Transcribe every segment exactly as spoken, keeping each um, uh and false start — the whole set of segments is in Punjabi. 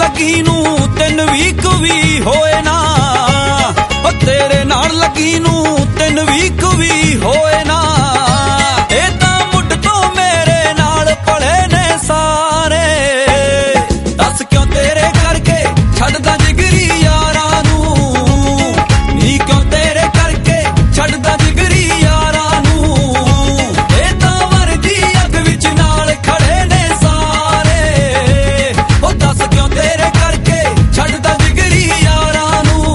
ਲੱਗੀ ਨੂੰ ਤਿੰਨ ਵੀਕ ਵੀ ਹੋਏ ਨਾ, ਉਹ ਤੇਰੇ ਨਾਲ ਲੱਗੀ ਨੂੰ ਤਿੰਨ ਵੀਕ ਵੀ ਹੋਏ ਨਾ। ਇਹ ਤਾਂ ਮੁੱਢ ਤੋਂ ਮੇਰੇ ਨਾਲ ਪਲੇ ਨੇ ਸਾਰੇ, ਦੱਸ ਕਿਉਂ ਤੇਰੇ ਕਰਕੇ ਛੱਡਦਾ ਜਿਗਰੀ ਯਾਰਾਂ ਨੂੰ, ਨੀ ਕਿਉਂ ਤੇਰੇ ਕਰਕੇ ਛੱਡਦਾ ਜਿਗਰੀ ਯਾਰਾਂ ਨੂੰ। ਇਹ ਤਾਂ ਵਰਦੀ ਅੱਗ ਵਿੱਚ ਨਾਲ ਖੜੇ ਨੇ ਸਾਰੇ, ਉਹ ਦੱਸ ਕਿਉਂ ਤੇਰੇ ਕਰਕੇ ਛੱਡਦਾ ਜਿਗਰੀ ਯਾਰਾਂ ਨੂੰ।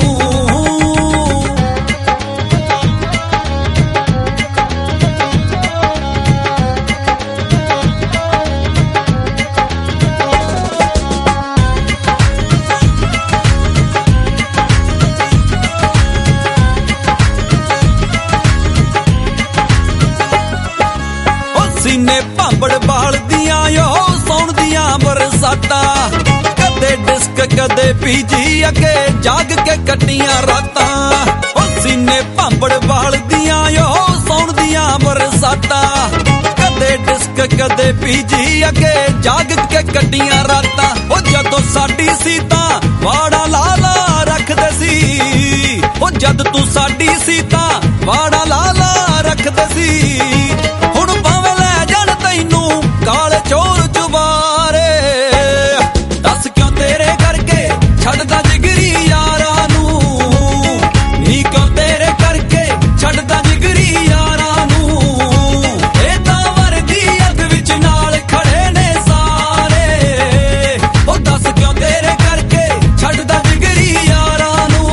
ਸੀਨੇ ਭਾਂਬੜ ਬਾਲਦੀਆਂ ਓ ਸੌਣ ਦੀਆਂ ਬਰਸਾਤਾਂ, ਕਦੇ ਡਿਸਕ ਕਦੇ ਪੀਜੀ ਅੱਗੇ ਜਾਗ ਕੇ ਕੱਟੀਆਂ ਰਾਤਾਂ। ਓ ਸੀਨੇ ਭਾਂਬੜ ਬਾਲਦੀਆਂ ਓ ਸੌਣ ਦੀਆਂ ਬਰਸਾਤਾਂ, ਕਦੇ ਡਿਸਕ ਕਦੇ ਪੀਜੀ ਅੱਗੇ ਜਾਗ ਕੇ ਕੱਟੀਆਂ ਰਾਤਾਂ। ਓ ਜਦੋਂ ਸਾਡੀ ਸੀ ਤਾਂ ਵਾੜਾ ਲਾ ਲਾ ਰੱਖਦੇ ਸੀ, ਓ ਜਦ ਤੂੰ ਸਾਡੀ ਸੀ ਤਾਂ ਵਾੜਾ ਲਾ ਲਾ ਰੱਖਦੇ ਸੀ। ਹੁਣ ਭਾਵੇਂ ਲੈ ਜਾਣ ਤੈਨੂੰ ਕਾਲੇ ਚੋਰ ਚੁਬਾਰੇ, ਦੱਸ ਕਿਉਂ ਤੇਰੇ ਕਰਕੇ ਛੱਡਦਾ ਜਿਗਰੀ ਯਾਰਾਂ ਨੂੰ, ਨੀ ਕਿਉਂ ਤੇਰੇ ਕਰਕੇ ਛੱਡਦਾ ਜਿਗਰੀ ਯਾਰਾਂ ਨੂੰ। ਇਹ ਤਾਂ ਵਰਦੀ ਅੱਗ ਵਿੱਚ ਨਾਲ ਖੜੇ ਨੇ ਸਾਰੇ, ਉਹ ਦੱਸ ਕਿਉਂ ਤੇਰੇ ਕਰਕੇ ਛੱਡਦਾ ਜਿਗਰੀ ਯਾਰਾਂ ਨੂੰ।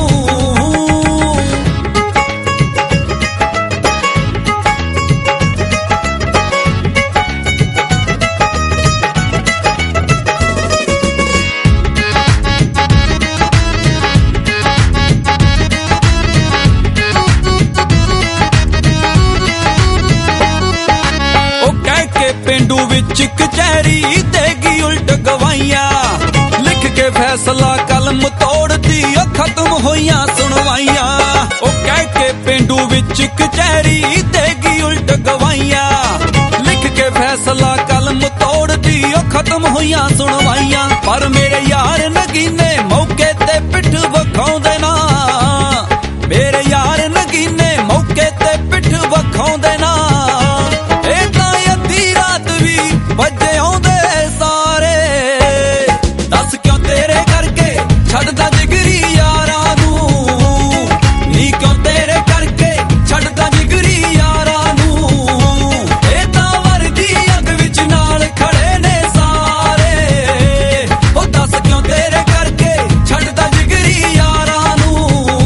ਪਿੰਡੂ ਵਿੱਚ ਕਚਹਿਰੀ ਦੇਗੀ ਉਲਟ ਗਵਾਈਆਂ, ਲਿਖ ਕੇ ਫੈਸਲਾ ਕਲਮ ਤੋੜਦੀ ਓ ਖਤਮ ਹੋਈਆਂ ਸੁਣਵਾਈਆਂ। ਉਹ ਕਹਿ ਕੇ ਪਿੰਡੂ ਵਿੱਚ ਕਚਹਿਰੀ ਦੇਗੀ ਉਲਟ ਗਵਾਈਆਂ, ਲਿਖ ਕੇ ਫੈਸਲਾ ਕਲਮ ਤੋੜਦੀ ਓ ਖਤਮ ਹੋਈਆਂ ਸੁਣਵਾਈਆਂ। ਪਰ ਮੇਰੇ ਯਾਰ ਨਗੀਨੇ ਮੌਕੇ ਤੇ ਪਿੱਠ ਵਿਖਾਉਂਦੇ ਨਾ, ਮੇਰੇ ਯਾਰ ਨਗੀਨੇ ਮੌਕੇ ਤੇ ਪਿੱਠ ਵਿਖਾਉਂਦੇ ਨਾ। ਇਹ ਤਾਂ ਅੱਧੀ ਰਾਤ ਵੀ ਵੱਜੇ ਆਉਂਦੇ ਸਾਰੇ, ਦੱਸ ਕਿਉਂ ਤੇਰੇ ਕਰਕੇ ਛੱਡਦਾ ਜਿਗਰੀ ਯਾਰਾਂ ਨੂੰ, ਨੀ ਕਿਉਂ ਤੇਰੇ ਕਰਕੇ ਛੱਡਦਾ ਜਿਗਰੀ ਯਾਰਾਂ ਨੂੰ। ਇਹ ਤਾਂ ਵਰਦੀ ਅੱਗ ਵਿੱਚ ਨਾਲ ਖੜੇ ਨੇ ਸਾਰੇ, ਉਹ ਦੱਸ ਕਿਉਂ ਤੇਰੇ ਕਰਕੇ ਛੱਡਦਾ ਜਿਗਰੀ ਯਾਰਾਂ ਨੂੰ।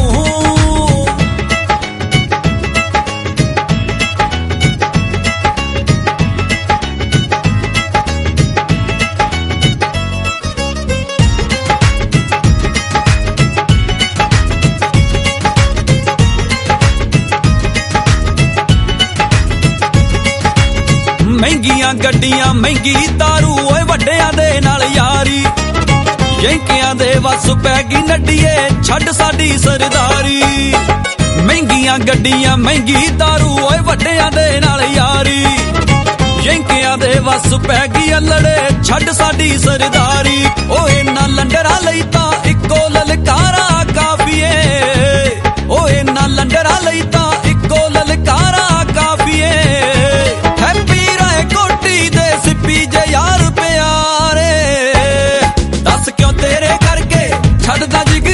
ਮਹਿੰਗੀਆਂ ਗੱਡੀਆਂ ਮਹਿੰਗੀ ਦਾਰੂ ਓਏ ਵੱਡਿਆਂ ਦੇ ਨਾਲ ਯਾਰੀ, ਯੰਕਿਆਂ ਦੇ ਵਸ ਪੈ ਗਈ ਨੱਡੀਏ ਛੱਡ ਸਾਡੀ ਸਰਦਾਰੀ। ਮਹਿੰਗੀਆਂ ਗੱਡੀਆਂ ਮਹਿੰਗੀ ਦਾਰੂ ਓਏ ਵੱਡਿਆਂ ਦੇ ਨਾਲ ਯਾਰੀ, ਯੰਕਿਆਂ ਦੇ ਵਸ ਪੈ ਗਈ ਅਲੜੇ ਛੱਡ ਸਾਡੀ ਸਰਦਾਰੀ। ਓ ਇਹਨਾਂ ਲੰਡਰਾਂ ਲਈ ਤਾਂ ਇੱਕੋ ਲਲਕਾਰਾ ਕਾਫੀਏ, ਓ ਇਹਨਾਂ ਲੰਡਰਾਂ ਲਈ ਤਾਂ ਇੱਕੋ ਲਲਕਾਰਾ ਕਾਫੀਏ। ਹੈਪੀ ਰਾਏ ਕੋਟੀ ਦੇ ਸਿੱਪੀ ਜੇ ਯਾਰ ਪਿਆਰੇ, ਦੱਸ ਕਿਉਂ ਤੇਰੇ ਕਰਕੇ ਛੱਡਦਾ ਜਿਗਰੀ